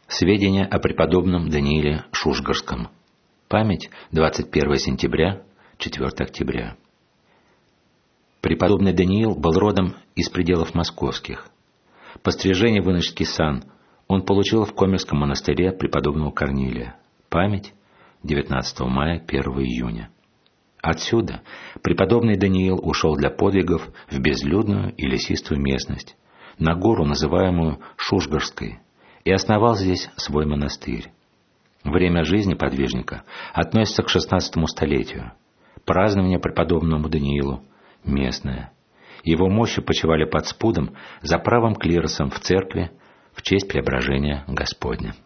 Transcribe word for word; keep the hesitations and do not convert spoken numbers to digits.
Сведения о преподобном Данииле Шушгарском. Память двадцать первого сентября, четвёртого октября. Преподобный Даниил был родом из пределов московских. Пострижение в иноческий сан он получил в Комерском монастыре преподобного Корнилия. Память девятнадцатого мая, первого июня. Отсюда преподобный Даниил ушел для подвигов в безлюдную и лесистую местность, на гору, называемую Шушгарской, и основал здесь свой монастырь. Время жизни подвижника относится к шестнадцатому столетию. Празднование преподобному Даниилу местное. Его мощи почивали под спудом за правым клиросом в церкви в честь преображения Господня.